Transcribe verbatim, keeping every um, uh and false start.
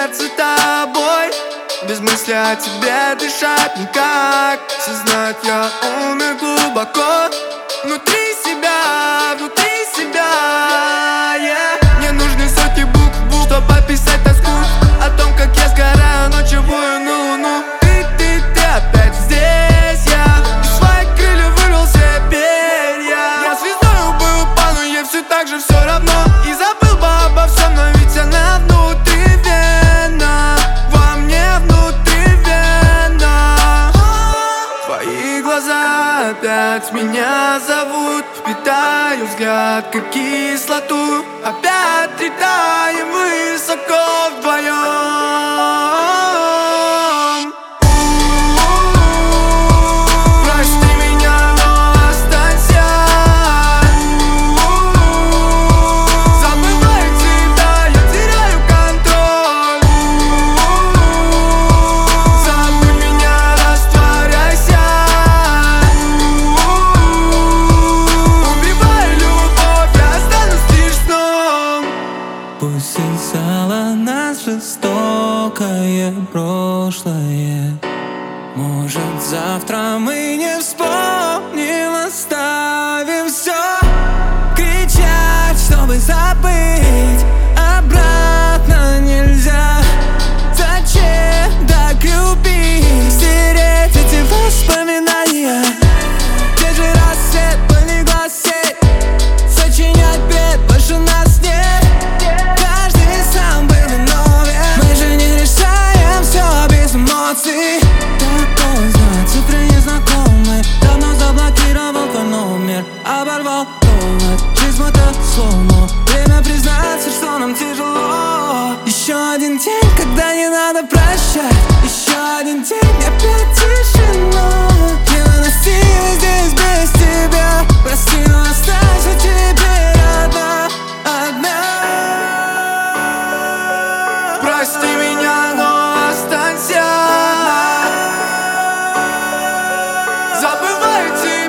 сердце тобой. Без мысли о тебе дышать никак. Все знают, я умер глубоко. Внутри себя, внутри себя, yeah. Мне нужны сотни букв, чтобы описать тоску о том, как я сгораю ночевую на луну. Ты, ты, ты опять здесь, я из своих крыльев вырвал все перья. Я звездою бы упал, но ей все так же все равно. И забыл бы обо всем, но ведь она внутривенно. Во мне внутривенно. Твои глаза опять меня зовут. Впитаю взгляд, как кислоту. Опять летаем высоко вдвоем. Прости меня, но останься. Забывай тебя, я теряю контроль. Забудь меня, растворяйся. Убивай любовь, я останусь лишь сном. Пусть связало нас жестокое прошлое. Может, завтра мы не вспомним, оставим все. Кричать, чтобы забыть, обратно нельзя. Зачем так любить? Стереть эти воспоминания. Те же рассвет, полегла сеть. Сочинять бред, больше нас нет. Каждый сам был виновен. Мы же не решаем все без эмоций. Так поздно, цифры незнакомые. Давно заблокировал твой номер. Оборвал провод, жизнь будто слома. Время признаться, что нам тяжело. Еще один день, когда не надо прощать. Еще один день, опять тишина. Невыносимо здесь без тебя. Прости, но останься теперь одна, одна. Прости меня, но останься. Забывай тебя.